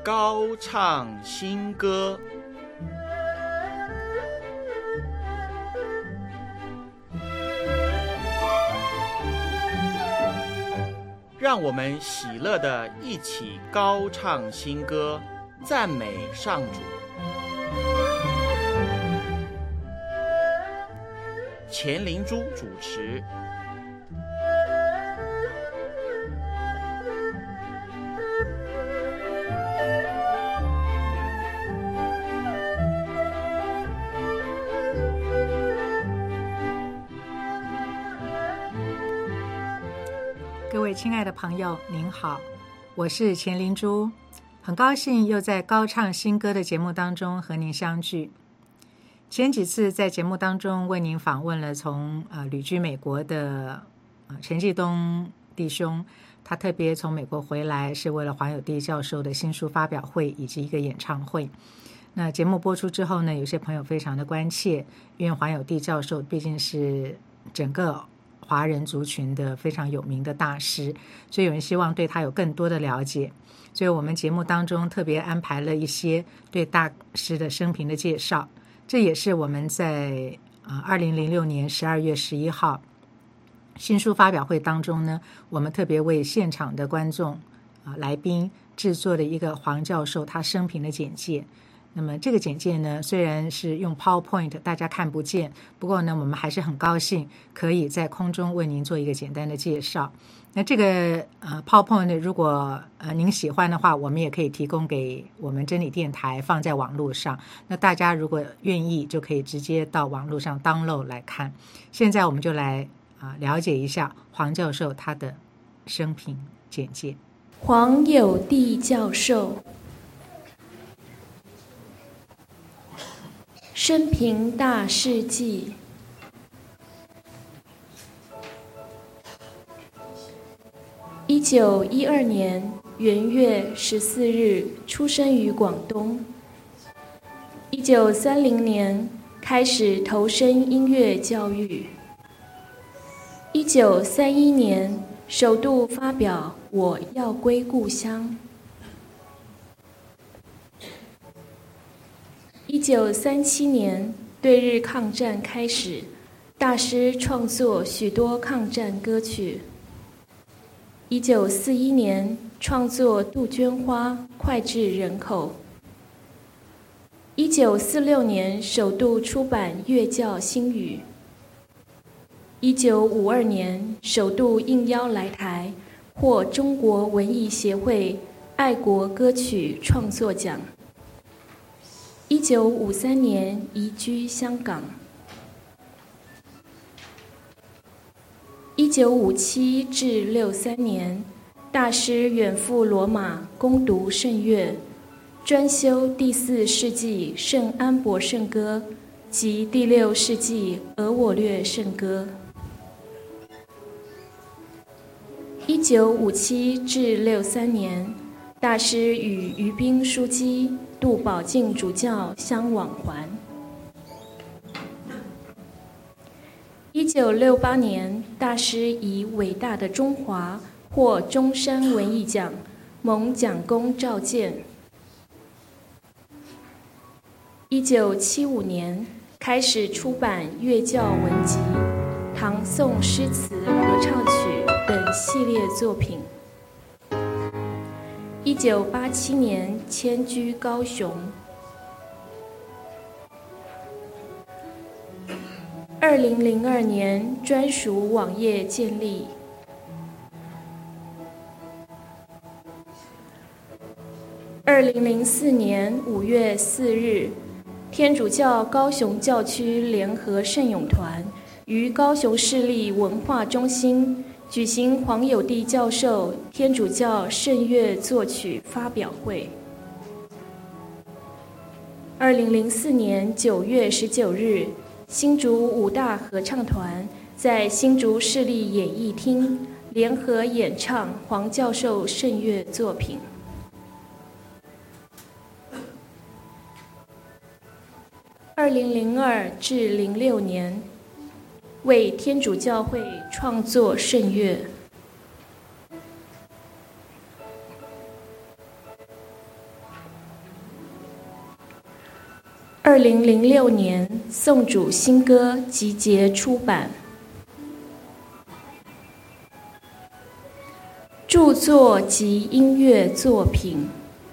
高唱新歌。让我们喜乐地一起高唱新歌，赞美上主。钱灵珠主持。 各位亲爱的朋友您好，我是钱灵珠，很高兴又在高唱新歌的节目当中和您相聚。前几次在节目当中为您访问了从旅居美国的陈继东弟兄，他特别从美国回来是为了黄友弟教授的新书发表会以及一个演唱会。那节目播出之后呢，有些朋友非常的关切，因为黄友弟教授毕竟是整个华人族群的非常有名的大师，所以有人希望对他有更多的了解，所以我们节目当中特别安排了一些对大师的生平的介绍。这也是我们在2006年12月11号新书发表会当中呢，我们特别为现场的观众来宾制作的一个黄教授他生平的简介。那么这个简介呢，虽然是用 PowerPoint 大家看不见，不过呢我们还是很高兴可以在空中为您做一个简单的介绍。那这个PowerPoint 如果您喜欢的话，我们也可以提供给我们真理电台放在网络上，那大家如果愿意就可以直接到网络上 download 来看。现在我们就来了解一下黄教授他的生平简介。 黄友弟教授生平大事记。1912年元月14日出生于广东。1930年开始投身音乐教育。1931年首度发表《我要归故乡》。1937年对日抗战开始，大师创作许多抗战歌曲。1941年创作《杜鹃花》脍炙人口。1946年首度出版《乐教新语》。1952年首度应邀来台，获中国文艺协会爱国歌曲创作奖。1953年移居香港。1957至63年，大师远赴罗马攻读圣乐，专修第4世纪圣安博圣歌及第6世纪俄我略圣歌。1957至63年，大师与于彬枢机、杜宝镜主教相往还。1968年，大师以《伟大的中华》获中山文艺奖，蒙蒋公召见。1975年开始出版乐教文集、唐宋诗词合唱曲等系列作品。1987年迁居高雄。2002年专属网页建立。2004年5月4日，天主教高雄教区联合圣咏团于高雄市立文化中心举行黄友弟教授天主教圣乐作曲发表会。2004年9月19日，新竹五大合唱团在新竹市立演艺厅联合演唱黄教授圣乐作品。2002至06年，为天主教会创作圣乐。 2006年宋主新歌集结出版。著作及音乐作品。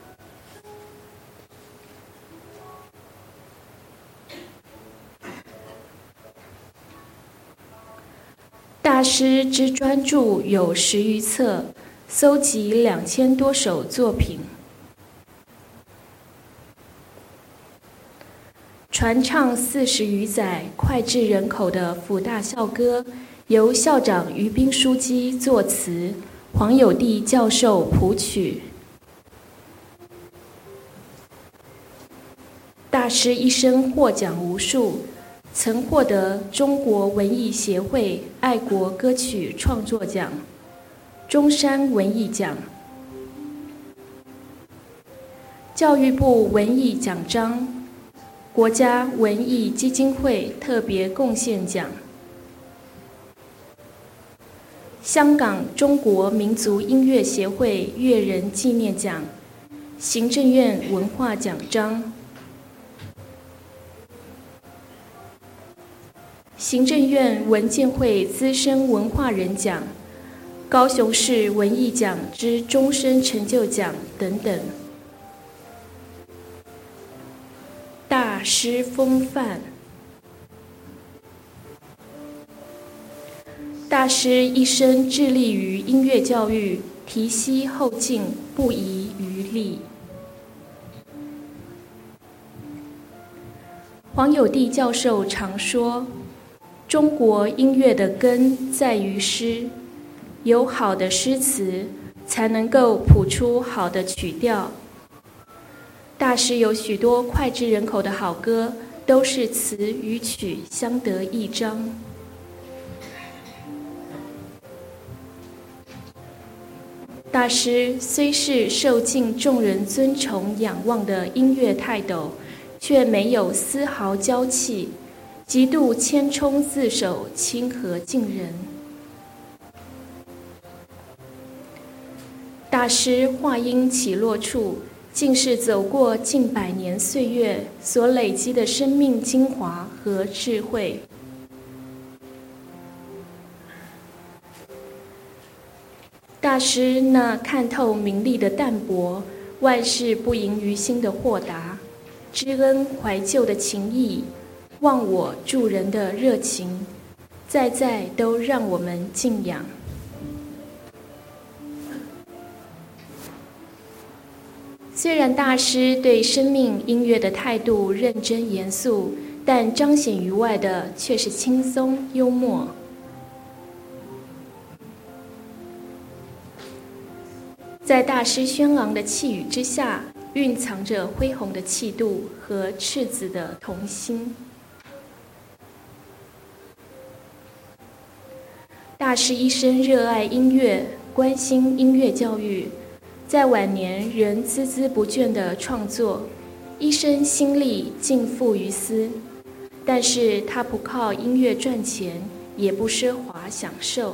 大师之专著有10余册，搜集2000多首作品。传唱40余载、脍炙人口的辅大校歌，由校长于斌书记作词，黄友地教授谱曲。大师一生获奖无数，曾获得中国文艺协会爱国歌曲创作奖、中山文艺奖、教育部文艺奖章、国家文艺基金会特别贡献奖、香港中国民族音乐协会乐人纪念奖、行政院文化奖章、行政院文建会资深文化人奖、高雄市文艺奖之终身成就奖等等。大师风范。大师一生致力于音乐教育，提携后进，不遗余力。黄友地教授常说，中国音乐的根在于诗，有好的诗词，才能够谱出好的曲调。大师有许多脍炙人口的好歌，都是词与曲相得益彰。大师虽是受尽众人尊崇仰望的音乐泰斗，却没有丝毫娇气，极度谦冲自守，亲和近人。大师话音起落处，竟是走过近100年岁月所累积的生命精华和智慧。大师那看透名利的淡泊，万事不盈于心的豁达，知恩怀旧的情谊，忘我助人的热情，在在都让我们敬仰。虽然大师对生命音乐的态度认真严肃，但彰显于外的却是轻松幽默。在大师轩昂的气宇之下，蕴藏着恢宏的气度和赤子的童心。大师一生热爱音乐，关心音乐教育，在晚年仍孜孜不倦地创作，一生心力尽付于斯。但是他不靠音乐赚钱，也不奢华享受。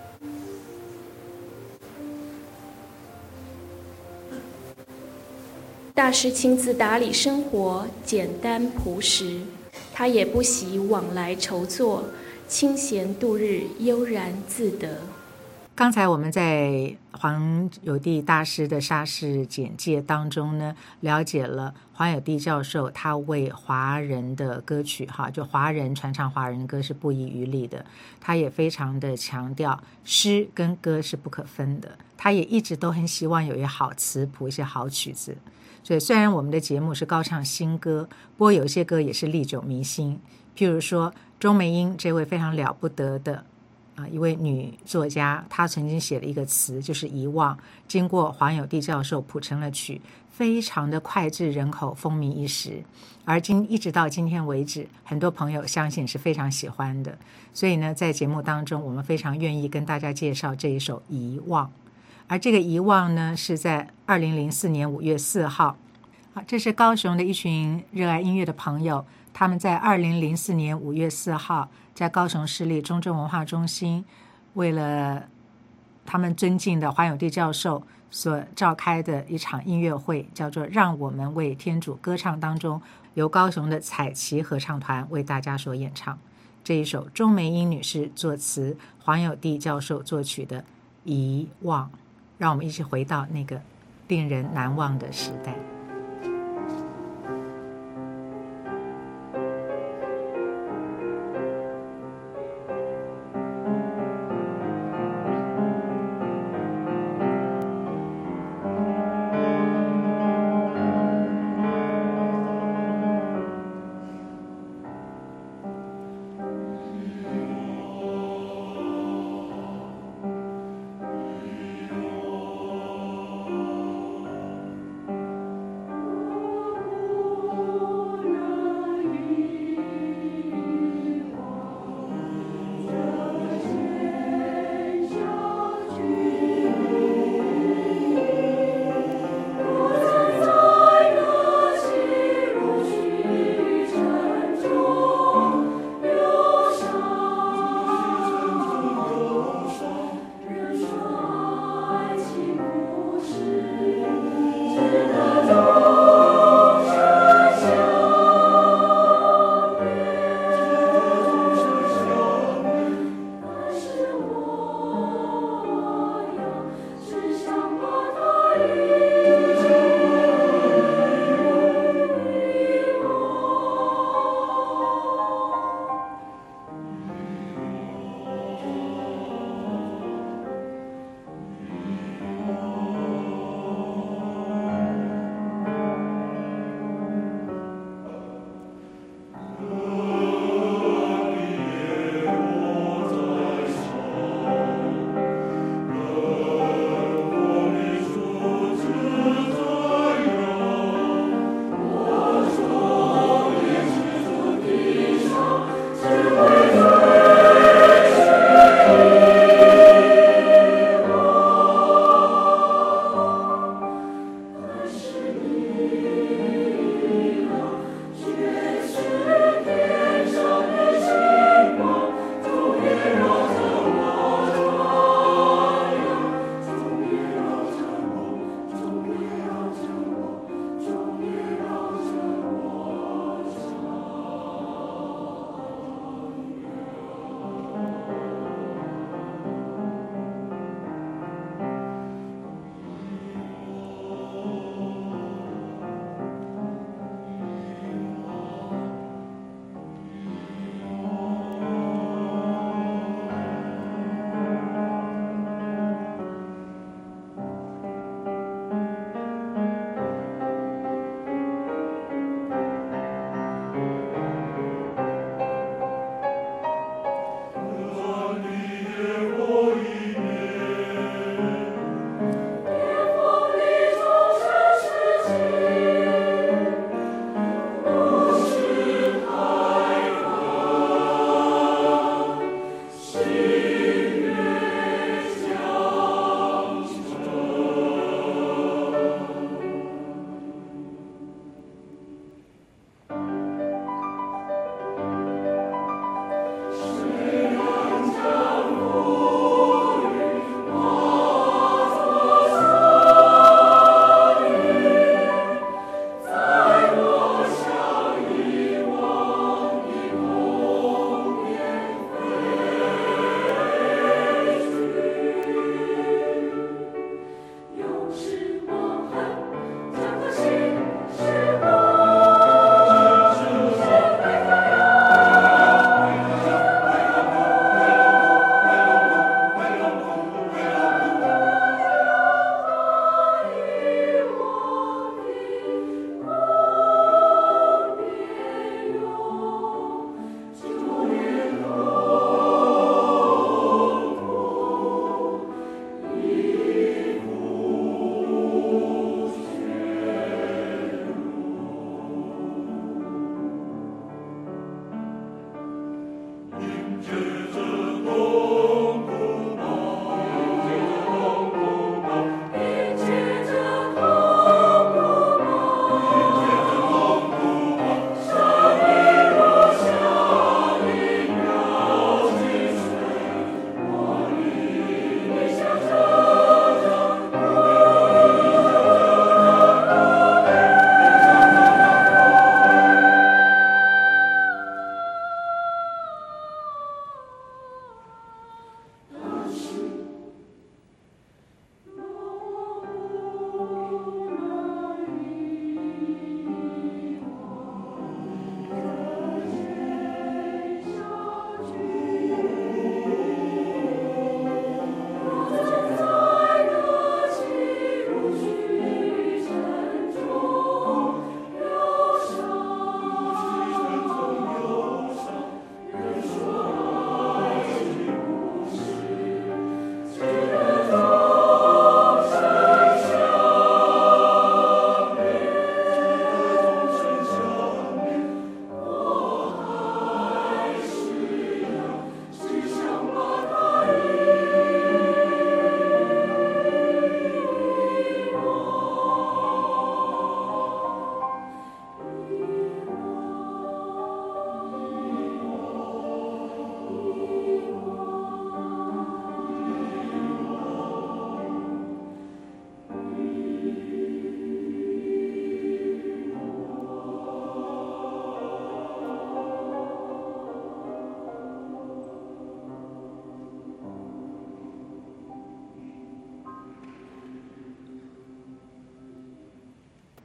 大师亲自打理生活，简单朴实，他也不喜往来筹措，清闲度日，悠然自得。 刚才我们在黄友地大师的沙士简介当中呢，了解了黄友地教授他为华人的歌曲就华人传唱华人歌是不遗余力的，他也非常的强调诗跟歌是不可分的，他也一直都很希望有一些好词谱，一些好曲子。所以虽然我们的节目是高唱新歌，不过有些歌也是历久弥新，譬如说钟梅英这位非常了不得的一位女作家，她曾经写了一个词就是遗忘，经过黄友地教授谱成了曲，非常的脍炙人口，风靡一时，而一直到今天为止，很多朋友相信是非常喜欢的。所以呢，在节目当中我们非常愿意跟大家介绍这一首遗忘。而这个遗忘呢，是在2004年5月4号这是高雄的一群热爱音乐的朋友，他们在2004年5月4号在高雄市立中正文化中心，为了他们尊敬的黄友地教授所召开的一场音乐会，叫做让我们为天主歌唱当中由高雄的彩旗合唱团为大家所演唱。这一首钟梅英女士作词，黄友弟教授作曲的《遗忘》，让我们一起回到那个令人难忘的时代。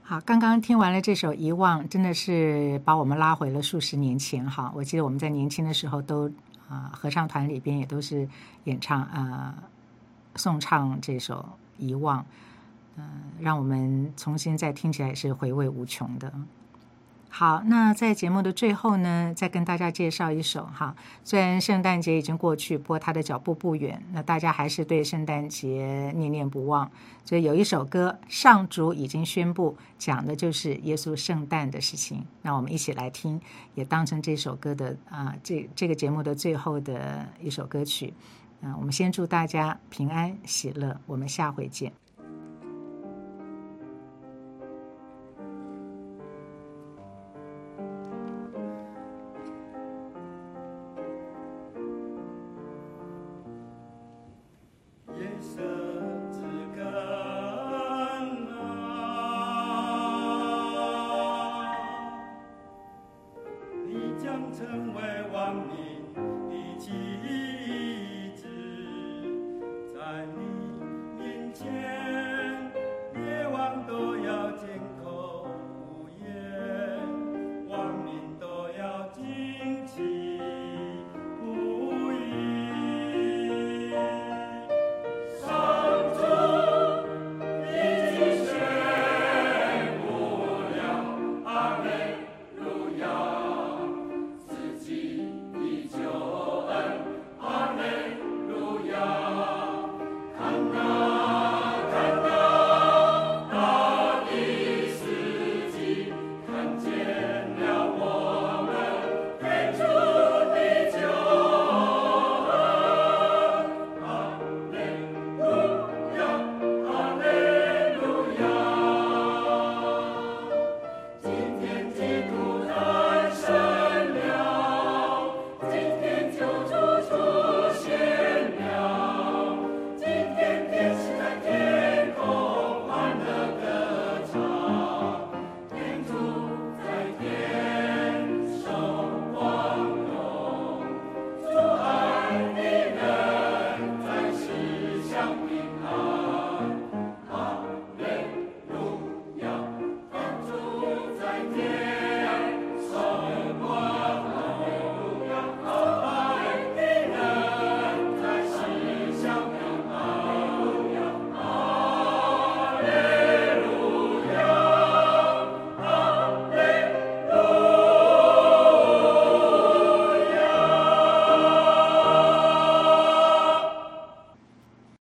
好，刚刚听完了这首《遗忘》，真的是把我们拉回了数十年前哈。我记得我们在年轻的时候都合唱团里边也都是演唱颂唱这首《遗忘》，让我们重新再听起来也是回味无穷的。好，那在节目的最后呢，再跟大家介绍一首哈。虽然圣诞节已经过去，不过它的脚步不远，那大家还是对圣诞节念念不忘。所以有一首歌，上主已经宣布，讲的就是耶稣圣诞的事情。那我们一起来听，也当成这首歌的这个节目的最后的一首歌曲。我们先祝大家平安喜乐，我们下回见。